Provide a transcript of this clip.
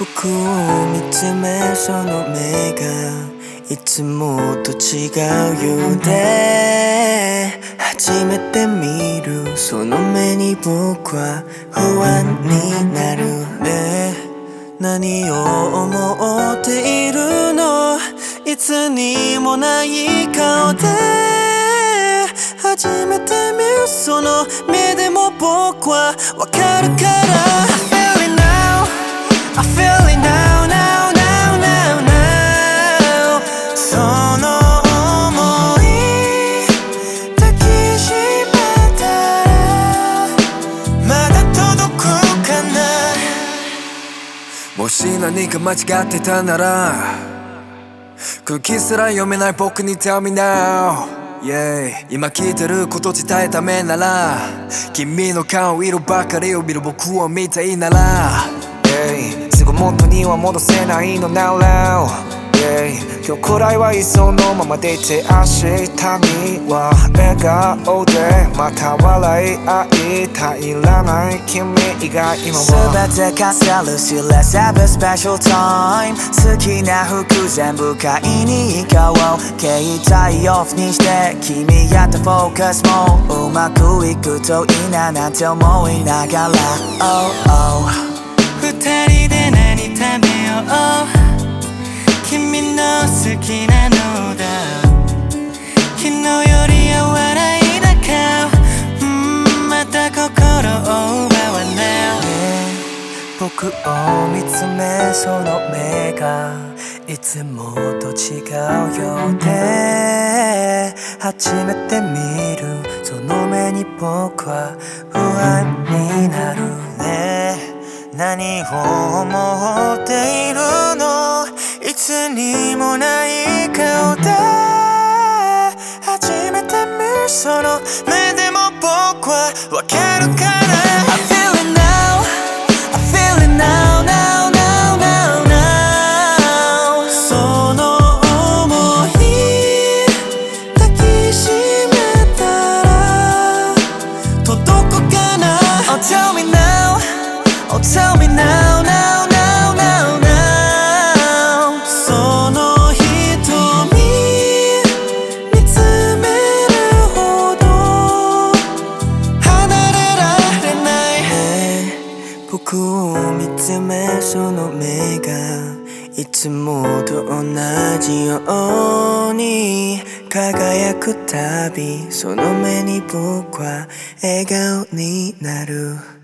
僕を見つめその目がいつもと違うようで、初めて見るその目に僕は不安になるね。何を思っているの、いつにもない顔で初めて見るその目でも僕はわかるから、 I feel it now, I feel it now, now, now, now, now。 その想い抱きしめたらまだ届くかな。 もし何か間違ってたなら空気すら読めない僕に Tell me now、yeah、 今聞いてること自体ダメなら君の顔色ばかりを見る僕を見たいなら、yeah、 すぐ元には戻せないの Now now、yeah、 今日くらいはいそのままでいて明日には笑顔でまた笑い合いたいらない君以外今は全てかせるし Let's have a special time。 好きな服全部買いに行こう。携帯オフにして君やったフォーカスもうまくいくといいななんて思いながら、oh, oh。 二人で何食べよう、君の好きなのだ。昨日より柔らいだ顔、また心を奪わない、僕を見つめその目がいつもと違うようで、初めて見るその目に僕は不安になるね。何を思っているの、いつにもない顔で初めて見るその目でも僕はわかるから、 I feel it now, I feel it now, now, now, now, now。 その想い抱きしめたら届くかな。 Oh tell me now, oh tell me now, now, now, now, now。 その瞳見つめるほど離れられない、ね、僕を見つめその目がいつもと同じように輝くたびその目に僕は笑顔になる。